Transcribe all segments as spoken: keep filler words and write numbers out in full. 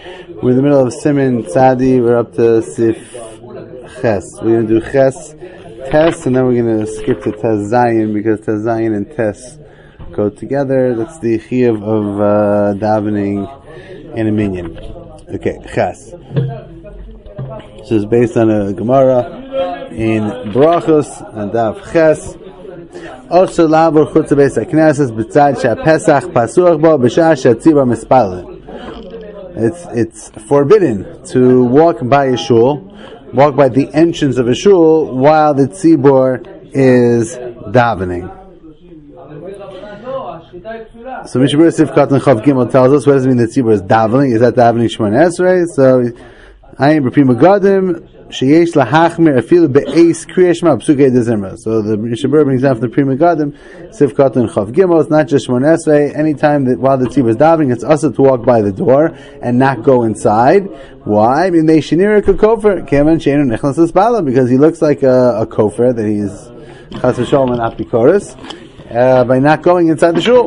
We're in the middle of Siman Tzadi. We're up to Sif Ches. We're going to do Ches, Tes, and then we're going to skip to Tes Zayin because Tes Zayin and Tes go together. That's the chiyuv of uh, davening in a minyan. Okay, Ches. So it's based on a Gemara in Brachos and Dav Ches. Also, labor chutz beis hakneses b'tzad she'Pesach pasuach bo b'shah she'tzibur mispalel. It's it's forbidden to walk by a shul, walk by the entrance of a shul while the tzibur is davening. So Mishabur Sif Katan Chav Gimel tells us, what does it mean the tzibur is davening? Is that davening Shemona Esrei? So Ayin B'Pri Megadim Sheyesh Lahachmir Afilu Be'eis Kriya Shema B'Sugei Dezimra. So the Mishabur brings down from the Pri Megadim Sif Katan Chav Gimel. It's not just Shemona Esrei. Anytime that while the tzibur is davening, it's also to walk by the door and not go inside. Why? I mean, they shenira k'kofer kevan sheinu nechnas l'spala, because he looks like a, a kofer that he's chas v'sholom and apikoros uh, by not going inside the shul.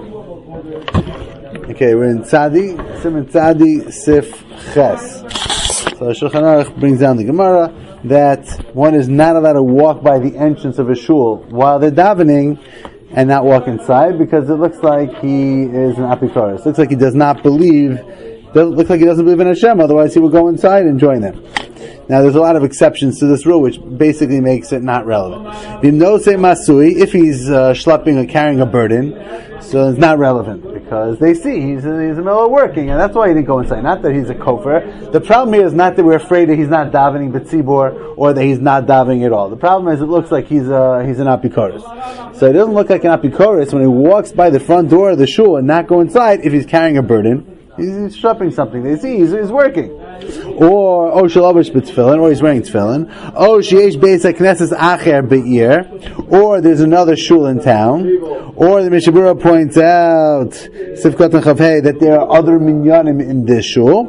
Okay, we're in Tzadi, Siman Tzadi, Sif Ches. So Shulchan Aruch brings down the Gemara that one is not allowed to walk by the entrance of a shul while they're davening and not walk inside, because it looks like he is an apikoros. It looks like he does not believe, doesn't look like he doesn't believe in Hashem, otherwise he will go inside and join them. Now there's a lot of exceptions to this rule, which basically makes it not relevant. If he's uh, schlepping or carrying a burden, so it's not relevant, because they see he's, he's in the middle of working, and that's why he didn't go inside. Not that he's a kofer. The problem here is not that we're afraid that he's not davening b'tzibur, or that he's not davening at all. The problem is it looks like he's uh, he's an apikoros. So it doesn't look like an apikoros when he walks by the front door of the shul and not go inside if he's carrying a burden. He's shopping something. They see he's, he's working. Or oh shalavish b'tefillin, or he's wearing tefillin. Oh sheyesh beis hakneses acher be'ir, or there's another shul in town. Or the Mishabura points out Sifkat and Chavhei that there are other minyanim in this shul.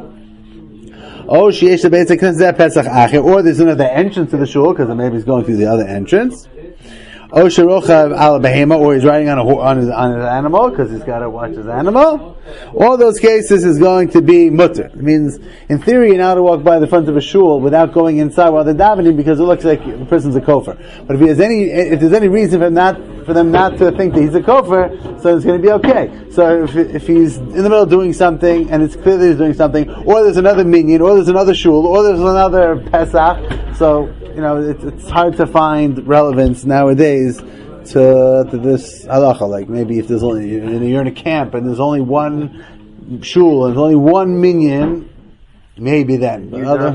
Oh sheyesh beis hakneses pesach acher, or there's another entrance to the shul because maybe he's going through the other entrance. Oh sherochav ala behema, or he's riding on a on his on his animal because he's got to watch his animal. All those cases is going to be mutter. It means, in theory, you're not to walk by the front of a shul without going inside while they're davening, because it looks like the person's a kofer. But if he has any, if there's any reason for not for them not to think that he's a kofer, so it's going to be okay. So if if he's in the middle of doing something and it's clear that he's doing something, or there's another minyan, or there's another shul, or there's another Pesach, so you know it's, it's hard to find relevance nowadays to, to this halacha. Like maybe if there's only you're in a camp and there's only one shul and there's only one minyan, maybe then. But other,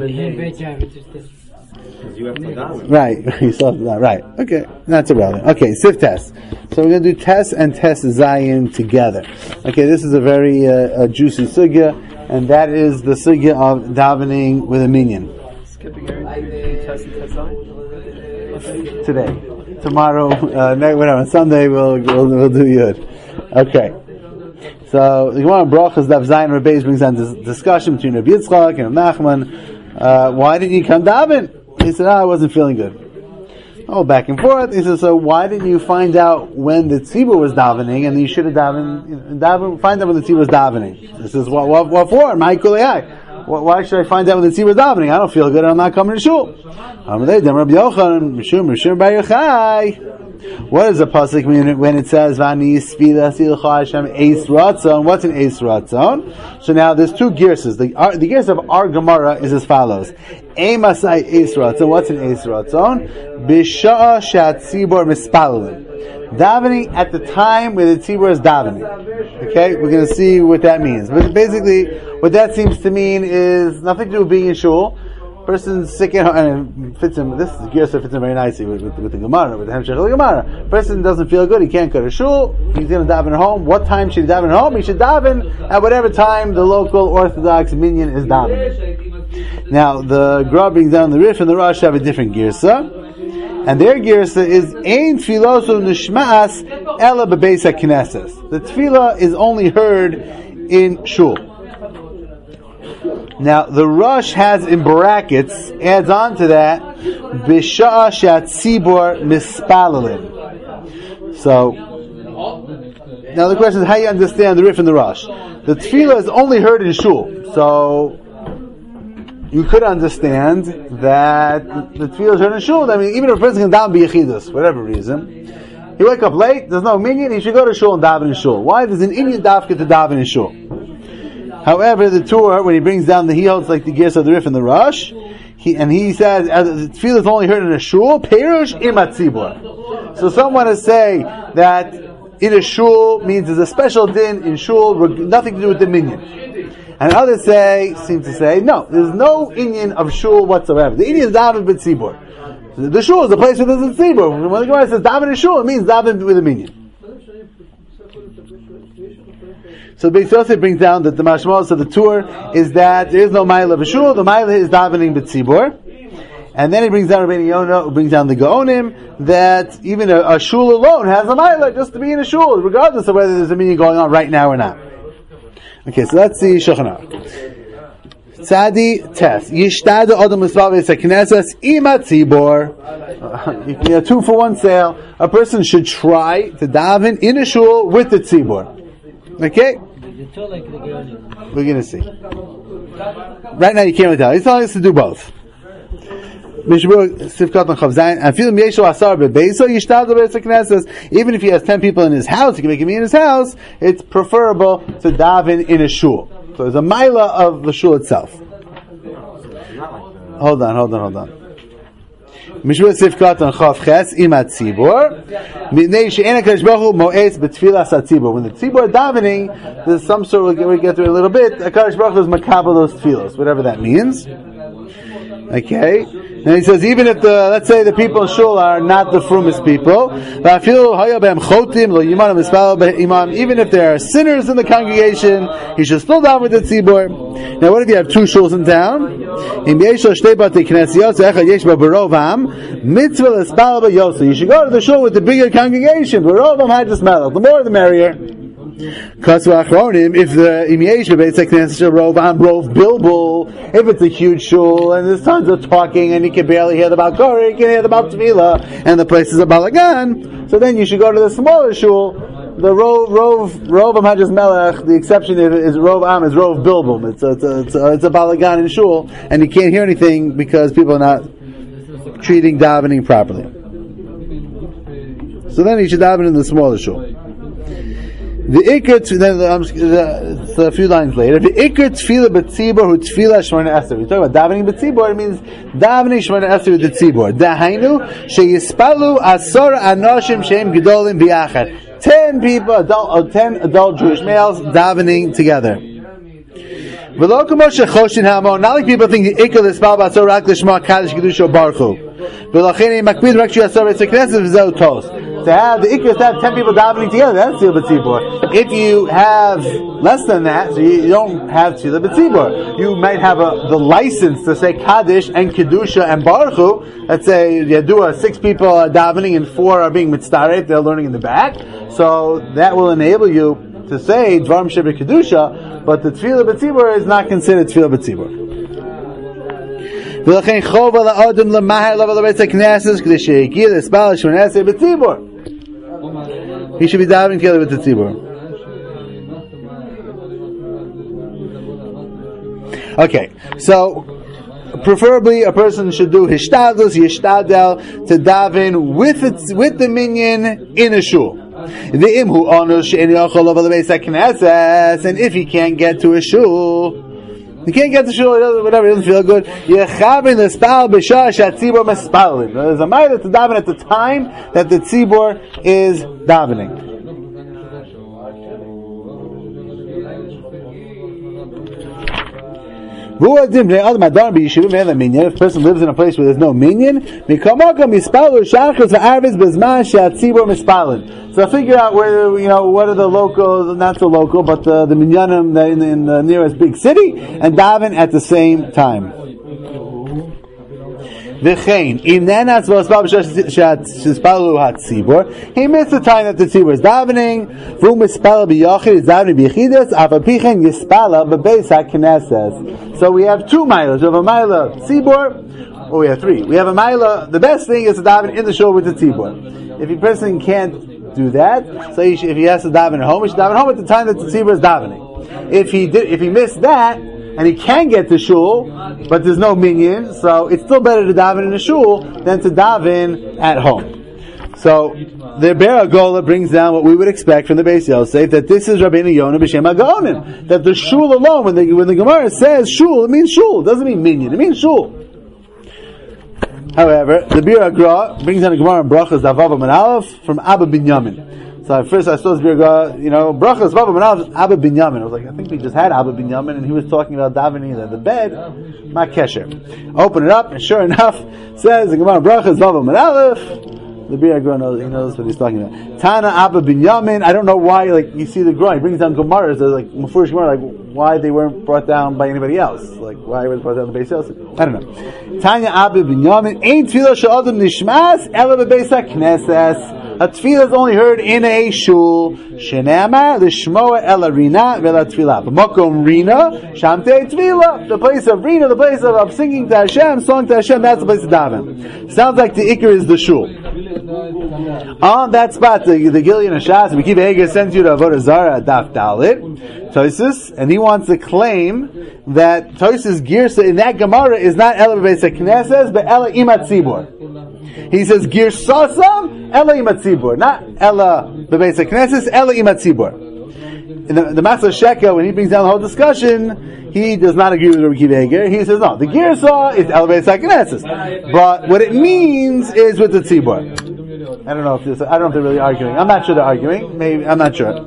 right, you still have to daven. Right. Okay, that's irrelevant. Okay, Sif Tes. So we're going to do Tes and Tes Zayin together. Okay, this is a very uh, a juicy sugya, and that is the sugya of davening with a minyan. Skipping today. Tomorrow, uh, whatever, on Sunday we'll, we'll, we'll do Yud. Okay. So, the Gemara Brachas Dav Zayin Rabbeis brings on this discussion between Rabbi Yitzchak and Nachman. Uh, why didn't you come daven? He said, oh, I wasn't feeling good. Oh, back and forth. He said, so why didn't you find out when the tzibur was davening, and you should have davened, you know, daven, find out when the tzibur was davening? He says, what, what, what for? My kulei. Why should I find out when the tzibur is davening? I don't feel good. I'm not coming to shul. What does the pasuk mean when it says "Vani Sfila Silcha Hashem Eis Ratzon"? What's an Eis Ratzon? So now there's two girses. The uh, the girse of our Gemara is as follows: Eimasai Eis Ratzon. What's an Eis Ratzon? Bisha'a Shat Tzibur Mispalin. Davening at the time where the tzibur is davening. Okay, we're going to see what that means. But basically, what that seems to mean is nothing to do with being in shul. Person's sick at home, and it fits him. This Gersa fits him very nicely with, with, with the Gemara, with the Hemshech of the Gemara. Person doesn't feel good; he can't go to shul. He's going to daven at home. What time should he daven at home? He should daven at whatever time the local Orthodox minyan is davening. Now, the Gra brings down the Rif and the Rosh have a different Gersa. And their girsa is Ein Tfilosu Nishmas Ela Bebeis HaKnesses. The tefillah is only heard in shul. Now the Rosh has in brackets, adds on to that Bisha'a Shat Tzibur Mispalelin. So now the question is how you understand the Rif and the Rosh. The tefillah is only heard in shul. So you could understand that the tefillah are in shul. I mean, even if a person can daven b'yechidus, for whatever reason, he wake up late, there's no minyan, he should go to shul and daven in shul. Why? There's an Inyan dafka to daven in shul. However, the Torah, when he brings down the, he holds like the Gersa of the Rif and the Rosh, he, and he says, as the tefillah is only heard in a shul, perush imat tzibur. So some want to say that in a shul means there's a special din in shul, nothing to do with the minyan. And others say, seem to say, no, there's no Inyan of shul whatsoever. The Inyan is daven b'tzibur. The shul is a place where there's a tzibur. When the Gemara says daven in shul, it means daven with a minyan. So Beis Yosef brings down that the mashmalos of the tour is that there is no ma'ila of a shul, the ma'ila is davening b'tzibur. And then he brings down Rabbeinu Yonah, who brings down the Gaonim, that even a, a shul alone has a ma'ila just to be in a shul, regardless of whether there's a minyan going on right now or not. Okay, so let's see Shulchan Aruch. Tzadi Tes. Yishtad Adam Misvav Knesses Ima Tzibor. You can get a two for one sale. A person should try to daven in a shul with the tzibor. Okay? We're going to see. Right now you can't really tell. He's telling us to do both. Even if he has ten people in his house, he can make him in his house, it's preferable to daven in a shul. So there's a mila of the shul itself. Hold on, hold on, hold on. When the tzibur davening, there's some sort of, we'll get to it a little bit, HaKadosh Baruch Hu is makabel those tefillos, whatever that means. Okay? And he says, even if the, let's say the people in shul are not the frumest people, even if there are sinners in the congregation, he should still daven with the tzibur. Now, what if you have two shuls in town? You should go to the shul with the bigger congregation. The more the merrier. If the imyesh b'beit knesset rov rov bilbul, if it's a huge shul and there's tons of talking and you can barely hear the balkori, you can hear the baltevila, and the place is a balagan, so then you should go to the smaller shul. The rov rov rov am hajaz melech. The exception is, is rov am is rov bilbul. It's a, it's a, it's a, it's a balagan in shul, and you can't hear anything because people are not treating davening properly. So then you should daven in the smaller shul. The ikr, then um, it's a few lines later. The ikr tefillah b'tzibur hu tefillah shmona esrei. We talk about davening b'tzibur. It means davening shmona esrei with the tzibur. Dahainu sheyispalu asor anoshim sheim gedolim biachad. Ten people, adult, or ten adult Jewish males davening together. Not like people think the ikr l'spal b'asor rak l'shma kaddish kedusha baruch hu. V'lachenei makpid rak sheyasor b'tzei knesset v'zeu tos. To have the ikr, to have ten people davening together, that's tefillah b'tzibur. If you have less than that, so you don't have tefillah b'tzibur. You might have a, the license to say kaddish and kedusha and baruch hu. Let's say you do a six people are davening and four are being mitzdaref, they're learning in the back. So that will enable you to say dvarim shebe kedusha, but the tefillah b'tzibur is not considered tefillah b'tzibur. ולכן חובה לאדם למהר לבוא לבית הכנסת כדי שיגיע לספל שמונה עשרה בציבור. He should be davening together with the tzibur. Okay, so preferably a person should do hishtadlus, yishtadel, to daven with it, with the minyan in a shul. The imhu onush she'eni yochel over the beis haknesses, and if he can't get to a shul, he can't get to shul, whatever, he doesn't feel good. Yechabin l'spal b'shah she'atzibur mespalin. There's a ma'ila to daven at the time that the tzibur is davening. If a person lives in a place where there's no minyan, so figure out where, you know, what are the local, not so local, but the, the minyanim in, in the nearest big city, and daven at the same time. He missed the time that the tzibur is davening. So we have two milas. We have a mila tzibur, or we have three. We have a mila. The best thing is to daven in the shul with the tzibur. If a person can't do that, so he should, if he has to daven at home, he should daven at home at the time that the tzibur is davening. If he did, if he missed that, and he can get to shul, but there's no minyan, so it's still better to daven in a shul than to daven at home. So the Be'er Agola brings down what we would expect from the Beis Yosef, that this is Rabbeinu Yonah b'Shem HaGaonim, that the shul alone, when the, when the Gemara says shul, it means shul, it doesn't mean minyan, it means shul. However, the Bir Agra brings down a Gemara in Brachas Davav Amud Aleph from Abba Binyamin. So at first I saw this Bir Agra, you know, Brachas Davav Amud Aleph, Abba Binyamin. I was like, I think we just had Abba Binyamin, and he was talking about davening at the bed, Ma Kesher. Open it up, and sure enough, says the Gemara Brachas Davav Amud Aleph. The Bir Agra knows, he knows what he's talking about. Tana Abba Binyamin. I don't know why, like, you see the Gemara, he brings down Gemaras, like, Mufurish Gemara, like, why they weren't brought down by anybody else. Like, why was brought down the Beis Yosef? I don't know. Tanya Abba Binyamin. Ein tefillah she'adam nishmas, ela bebeis ha'knesses. A tefillah is only heard in a shul. Shene'amar, l'shmoa ela rina, vela tefillah. B'makom rina, shamtei tefillah. The place of rina, the place of, of singing to Hashem, song to Hashem, that's the place to daven. Sounds like the ikar is the shul. On that spot, the, the Gilyon Hashas, Mekiva Eger sends you to Avodah Zarah, Daf Dalit, Tosis, and he wants to claim that Tosis Girsa in that Gemara is not Ela Bebeis HaKnesses, but Ela Imat Tzibur. He says Girsasam, Ela Imat Tzibur, not Ela Bebeis HaKnesses, Ela Imat Tzibur. In the, the Master Sheka, when he brings down the whole discussion, he does not agree with Rabbi Akiva Eiger. He says, no, the Girsa is Ela Bebeis HaKnesses. But what it means is with the Tzibur. I don't know if this, I don't know if they're really arguing. I'm not sure they're arguing. Maybe, I'm not sure.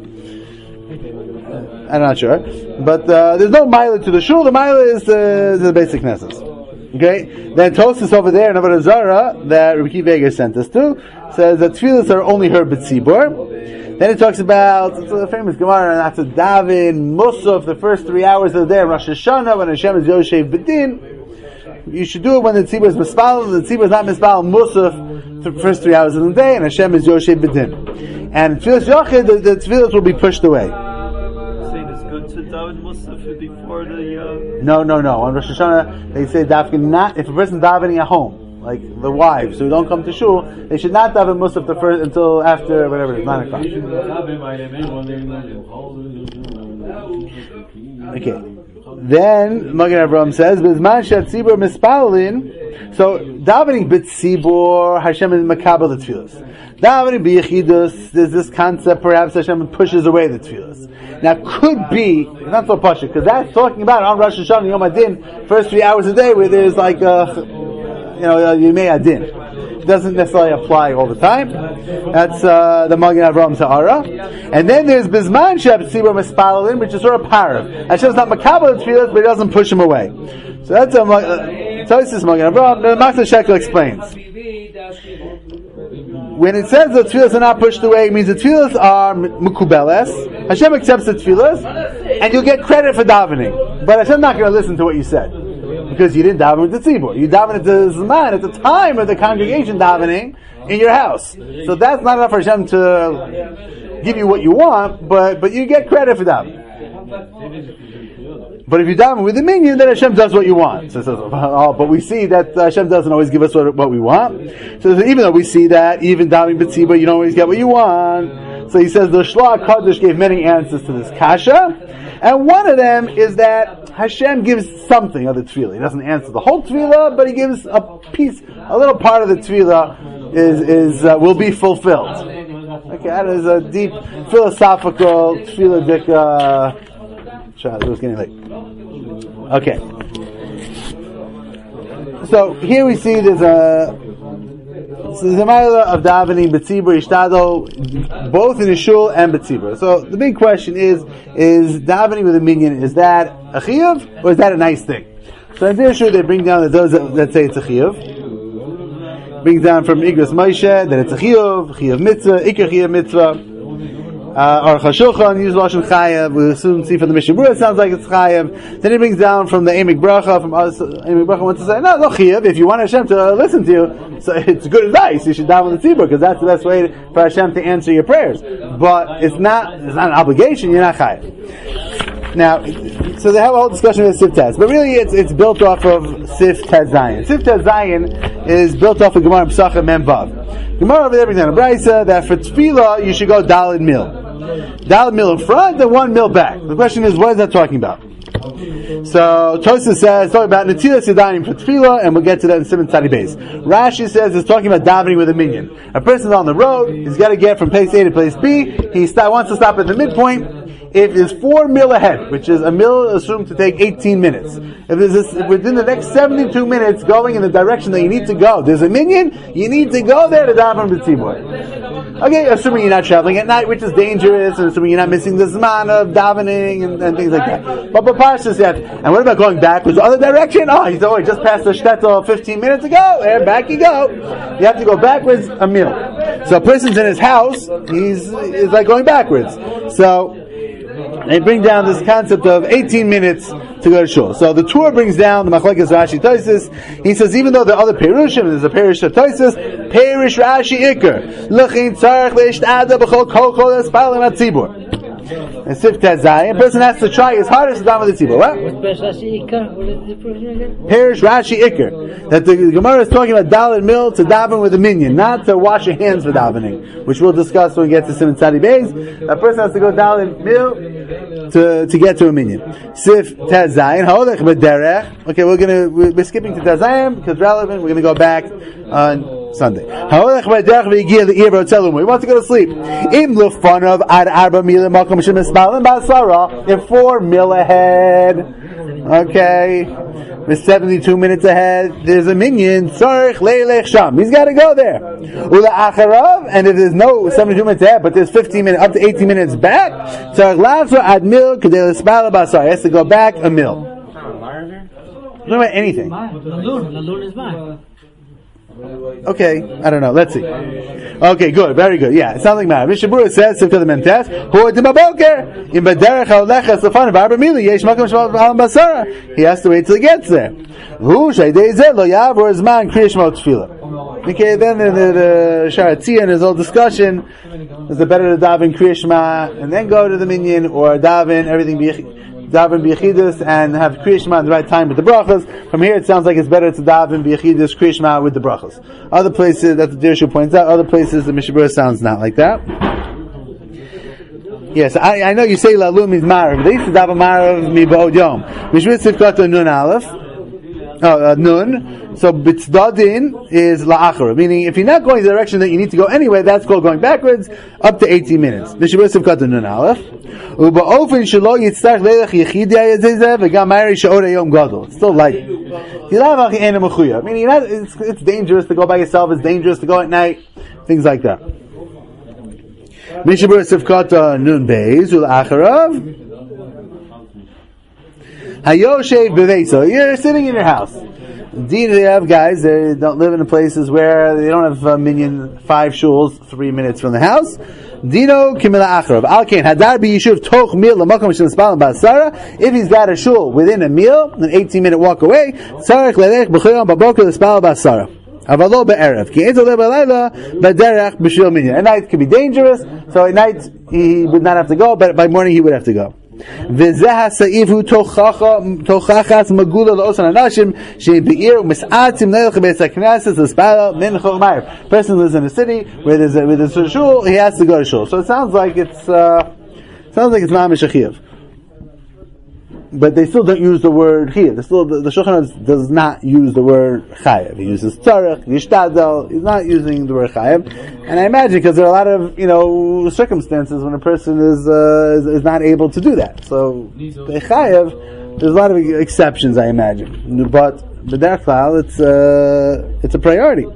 I'm not sure. But, uh, there's no milah to the shul. The milah is the, the basic nesses. Okay? Then Tosfos over there in Avodah Zarah, that Rabbi Akiva Eiger sent us to, says that tefillahs are only heard b'tzibur. Then it talks about, it's a famous Gemara, not to daven Musaf the first three hours of the day, Rosh Hashanah, when Hashem is Yoshev B'din. You should do it when the tzibur is mispal. The tzibur is not mispal Musaf the first three hours of the day, and Hashem is Yoshev B'din. And Tfilas Yochid, the, the tefillas will be pushed away. Saying it's good to daven Musaf before the. Uh... No, no, no. On Rosh Hashanah, they say dafkin not if a person davening at home, like the wives who don't come to shul, they should not daven Musaf the first until after whatever it is, nine o'clock. Okay. Then Magen Avraham says, "B'zman she'atzibur mispalin." So davening b'tzibur, Hashem is makabel the tefillas. Davening b'yechidus, there's this concept perhaps Hashem pushes away the tefillas. Now, could be it's not so pashut because that's talking about on Rosh Hashanah Yom Adin, first three hours a day where there's like a, you know, Yimei Adin. It doesn't necessarily apply all the time. That's uh, the Magen Avraham Sa'ara. And then there's Bizman she'atzibur mispalin, which is sort of parav. Hashem's not makabel the tefillas, but he doesn't push him away. So that's a uh, so this is Magen Avraham. The Master Shekel explains. When it says the tefillas are not pushed away, it means the tefillas are mukubeles. Hashem accepts the tefillas, and you'll get credit for davening. But Hashem's not going to listen to what you said, because you didn't daven with the tzibur. You davened at the zman, at the time of the congregation davening in your house. So that's not enough for Hashem to give you what you want, but but you get credit for davening. But if you daven with the minyan, then Hashem does what you want. So, so, oh, but we see that Hashem doesn't always give us what, what we want. So, so even though we see that, even davening b'tzibur, you don't always get what you want. So he says the Shloach Kadosh gave many answers to this kasha, and one of them is that Hashem gives something of the tefillah. He doesn't answer the whole tefillah, but he gives a piece, a little part of the tefillah is is uh, will be fulfilled. Okay, that is a deep philosophical tefillah dika. It was getting late. Okay. So here we see there's a so there's a ma'ila of davening b'tzibur ishtado, both in the shul and b'tzibur. So the big question is: is davening with a minyan, is that a chiyuv or is that a nice thing? So in this issue they bring down that those that, that say it's a chiyuv. Brings down from Igros Moshe that it's a chiyuv, chiyuv mitzvah, ikar chiyuv mitzvah. Uh, or Chashulchan use Lashon Chayav. We assume see from the Mishnah Berurah it sounds like it's Chayav. Then he brings down from the Emek Bracha. From us, Emek Bracha wants to say no, no Chayav. If you want Hashem to listen to you, so it's good advice. You should daven the tzibur because that's the best way for Hashem to answer your prayers. But it's not it's not an obligation. You're not Chayav. Now, so they have a whole discussion with Sif Tez, but really it's it's built off of Sif Tez Zayin. Sif Tez Zayin is built off of Gemara Pesachim Mem Vav. Gemara over there brings down a brisa that for tefillah you should go daled mil. Daled mil in front and one mil back. The question is, what is that talking about? So Tosfos says talking about Netilas Yadayim for Tefillah, and we'll get to that in Siman Tzadi Beis. Rashi says it's talking about davening with a minyan. A person's on the road, he's got to get from place A to place B. He st- wants to stop at the midpoint. If it's four mil ahead, which is a mil assumed to take eighteen minutes, if there's this, within the next seventy-two minutes going in the direction that you need to go, there's a minyan, you need to go there to daven b'tzibur. Okay, assuming you're not traveling at night, which is dangerous, and assuming you're not missing the zman of davening and, and things like that. But Parshas yet, and what about going backwards the other direction? Oh, you oh, just passed the shtetl fifteen minutes ago, and back you go. You have to go backwards a mil. So a person's in his house, he's, he's like going backwards. So, they bring down this concept of eighteen minutes to go to shul. So the Torah brings down the Machlekes Rashi Tosfos. He says even though there are other perushim, there's a perush of Tosfos, perush Rashi Iker. L'chin tzarich le'ishta'ada b'chol kol kol espalim atzibur. And Sif Tezai, a person has to try his hardest to daven the tzibur. What? What's Rashi Iker? What is the person again? Perush Rashi Iker. That the Gemara is talking about daled mil to daven with a minyan, not to wash your hands for davening, which we'll discuss when we get to Siman Tzadi Beis. A person has to go daled mil to to get to a minyan. Sif Tezai and Haolech b'derech. Okay, we're gonna we're skipping to Tezayim because relevant. We're gonna go back on Sunday. Haolech b'derech v'yigia le'ir v'otzelum. He wants to go to sleep. Im lufanav ad arba milim makom shemismalim basara. In four mil ahead. Okay. With seventy-two minutes ahead, there's a minyan, tzarich leilech sham. He's got to go there. Ula acharav, and if there's no seventy-two minutes ahead, but there's fifteen minutes, up to eighteen minutes back, tzarich lafra ad mil, kadei l'spala basar. He has to go back a mil. Not about anything. Okay, I don't know. Let's see. Okay, good, very good. Yeah, it sounds like Marav. Mishabura says, "Sifka the Mentes, Hu Dimaboker in Baderech Haolechas Lefan Barba Mili Yesh Makom Shmal Alam Basara." He has to wait till he gets there. Hu Shaydei Zeh Lo Yavor Zman Kriya Shmo Tefillah. Okay, then in the, the Sharatzia and his whole discussion, is it better to daven Kriya Shema and then go to the minyan, or daven everything be daven b'yechidus and have Kriya Shema at the right time with the brachas? From here, it sounds like it's better to daven b'yechidus Kriya Shema with the brachas. Other places, that the Dirshu points out, other places the Mishabura sounds not like that. Yes, I, I know you say Lalu means Marav. They used to daven Marav mi ba'od yom. Mishmit Sifkata Nun Aleph. Oh, uh, Nun. So Bitzdadin is La'achara, meaning if you're not going the direction that you need to go anyway, that's called going backwards, up to eighteen minutes. Mishmit Sifkata Nun Aleph. Uba'ofen shelo yitztach leilech yechidi ayazezeh v'gam ma'ari she'orei yom gadol. It's still light. Meaning you're not, it's, it's dangerous to go by yourself, it's dangerous to go at night, things like that. Mishabur Sifkata Nun Beis Ul'acharav Hayoshev B'Veisa. You're sitting in your house. Indeed, they have guys, they don't live in places where they don't have a minyan, five shuls, three minutes from the house. Dino Kimila Acharav. Alkain Hadar B'Yishuv Toch Mil L'Makom Shem Spalim Basara. If he's got a shul within a meal, an eighteen minute walk away, Tzarech Lelech B'Chayom B'Boker L'Spalim Basara. Avalo be'erev. Ki ezo le'balayla b'derech b'shil minyan. At night it could be dangerous, so at night he would not have to go, but by morning he would have to go. V'zeh ha'sa'if hu tochachas magula l'osan anashim she'im be'ir u'mis'atzim ne'elch be'ez ha'knesses l'spala min chol ma'ir. Person lives in a city where there's a, where there's a shul, he has to go to shul. So it sounds like it's, uh, sounds like it's ma'amish achiyav. But they still don't use the word chiyuv. Still, the, the Shulchan Aruch does not use the word chayev. He uses tzarech, yishtadel. He's not using the word chayev. And I imagine because there are a lot of, you know, circumstances when a person is uh, is, is not able to do that. So the chayev, there's a lot of exceptions, I imagine. But b'derech klal, it's uh, it's a priority.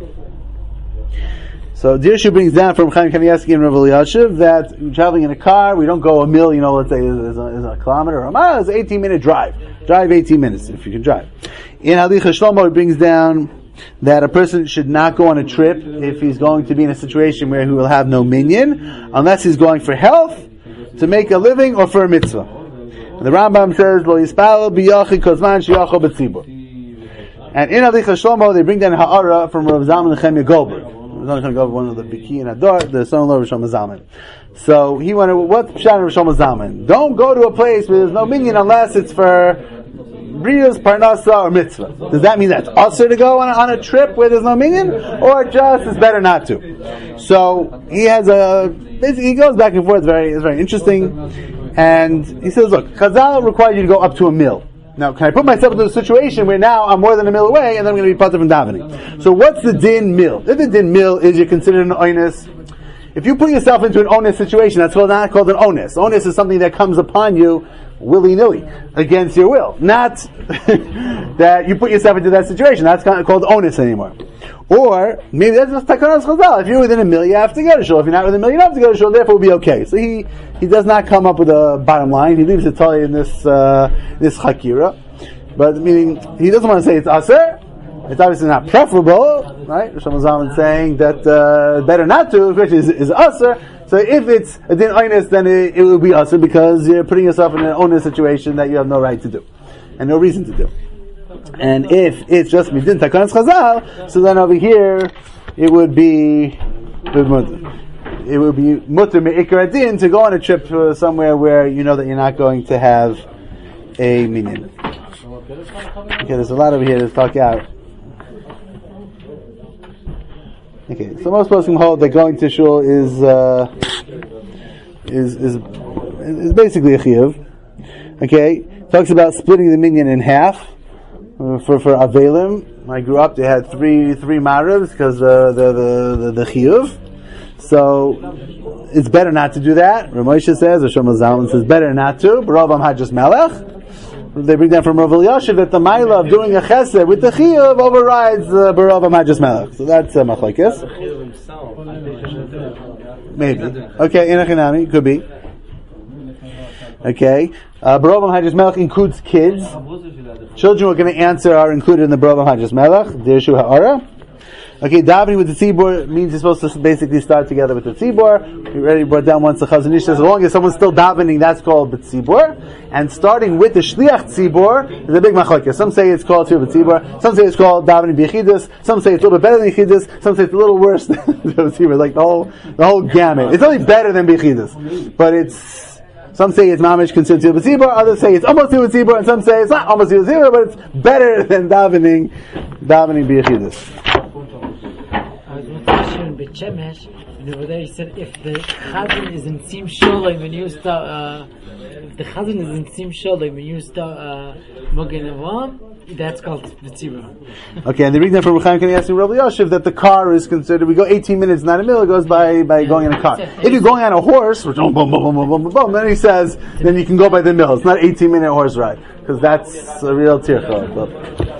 So Dirshu brings down from Chaim Kanievsky and Rav Elyashiv that traveling in a car, we don't go a mil, you know, let's say is a, is a kilometer or a mile, it's an eighteen minute drive. Drive eighteen minutes if you can drive. In Halicha Shlomo, it brings down that a person should not go on a trip if he's going to be in a situation where he will have no minyan, unless he's going for health, to make a living, or for a mitzvah. And the Rambam says, Lo yispal biyachi kozman shiyachol b'tzibur. And in Halicha Shlomo, they bring down Ha'ara from Rav Zalman Nechemia Goldberg. Going to go one of the Biki and Adar, the son-in-law of Rosh Zalman. So he wanted, what's Pshat of Rosh Zalman? Don't go to a place where there's no minyan unless it's for Brias, Parnasa, or Mitzvah. Does that mean that's usher to go on a, on a trip where there's no minyan? Or just it's better not to? So he has a, basically he goes back and forth, it's very, it's very interesting. And he says, look, Chazal required you to go up to a mill. Now, can I put myself into a situation where now I'm more than a mill away and then I'm going to be part of davening? So what's the din mill? If the din mill is you're considered an onus, if you put yourself into an onus situation, that's called, not called an onus. Onus is something that comes upon you willy-nilly, against your will. Not that you put yourself into that situation. That's kind of called onus anymore. Or, maybe that's just takanas chazal. If you're within a mill, you have to go to shul. If you're not within a mill, you don't have to go to shul, therefore it will be okay. So he, he does not come up with a bottom line. He leaves it to you in this, uh, this hakira. But, meaning, he doesn't want to say it's aser. It's obviously not preferable, right? Rosh Hashanah is saying that, uh, better not to, which is, is aser. So if it's a din onus, then it, it will be aser because you're putting yourself in an onus situation that you have no right to do. And no reason to do. And if it's just midin takanas chazal, so then over here it would be it would be mutter me'ikar adin to go on a trip uh, somewhere where you know that you're not going to have a minyan. Okay, there's a lot over here to talk out. Okay, so most poskim hold that going to shul is uh, is is is basically a chiyuv. Okay, talks about splitting the minyan in half. Uh, for for Avelim, when I grew up, they had three three maribs because uh, the the the, the chiyuv. So it's better not to do that. Ramosha says, or Shlomo Zalman says, better not to. B'Ravam Hajjas Melech. They bring down from Rav Elyashiv that the Maila of doing a chesed with the chiyuv overrides uh, B'Ravam Hajjas Melech. So that's uh, machlekes. Maybe. Okay, Inachinami could be. Okay, uh, B'Ravam Hajjas Melech includes kids. Children we're going to answer are included in the B'Ravam Hajjas Melech, Dirshu Ha'ara. Okay, davening with the tzibur means you're supposed to basically start together with the tzibur. We already brought down once the Chazon Ish says, as long as someone's still davening, that's called the tzibur. And starting with the shliach tzibur is a big machlokes. Some say it's called tzibur tzibur. Some say it's called davening b'yechidus. Some say it's a little bit better than yechidus. Some say it's a little worse than tzibur. Like the whole, the whole gamut. It's only better than b'yechidus, but it's. Some say it's mamish considered tzibur tzibur, others say it's almost tzibur tzibur, and some say it's not almost tzibur tzibur, but it's better than davening, davening b'yechidus. I was with Hashem in Bet Shemesh, and over there he said if the chazan is in tzim sholem when you start, uh, if the chazan is in tzim sholem when you start uh, mogen avam, that's called the tzibur. Okay, and the reason for Ruchaim can ask Rav Elyashiv that the car is considered, we go eighteen minutes, not a mill, it goes by, by yeah, going in a car. If you're going on a horse, which boom, boom, boom, boom, boom, boom, boom, then he says, then you can go by the mill. It's not eighteen minute horse ride, because that's a real tircha.